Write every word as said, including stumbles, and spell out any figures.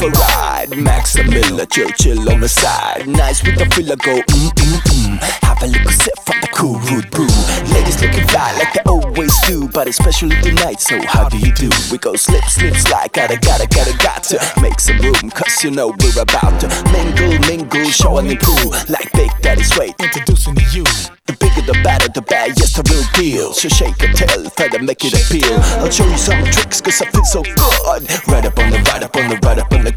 for a ride. Max and Miller, chill, chill on the side. Nice with the filler, go mm mm mm. Have a little sip from the cool root brew. Ladies looking fly like they always do, but especially tonight. So how do you do? We go slip, slip, slide. Gotta, gotta, gotta, gotta make some room, cause you know we're about to mingle, mingle, show and improve like Big Daddy Suede. Introducing to you. The bigger the better, the bad, yes, the real deal. So shake a tail, try to make it appeal. I'll show you some tricks, cause I feel so good. Right up on the, right up on the, right up on the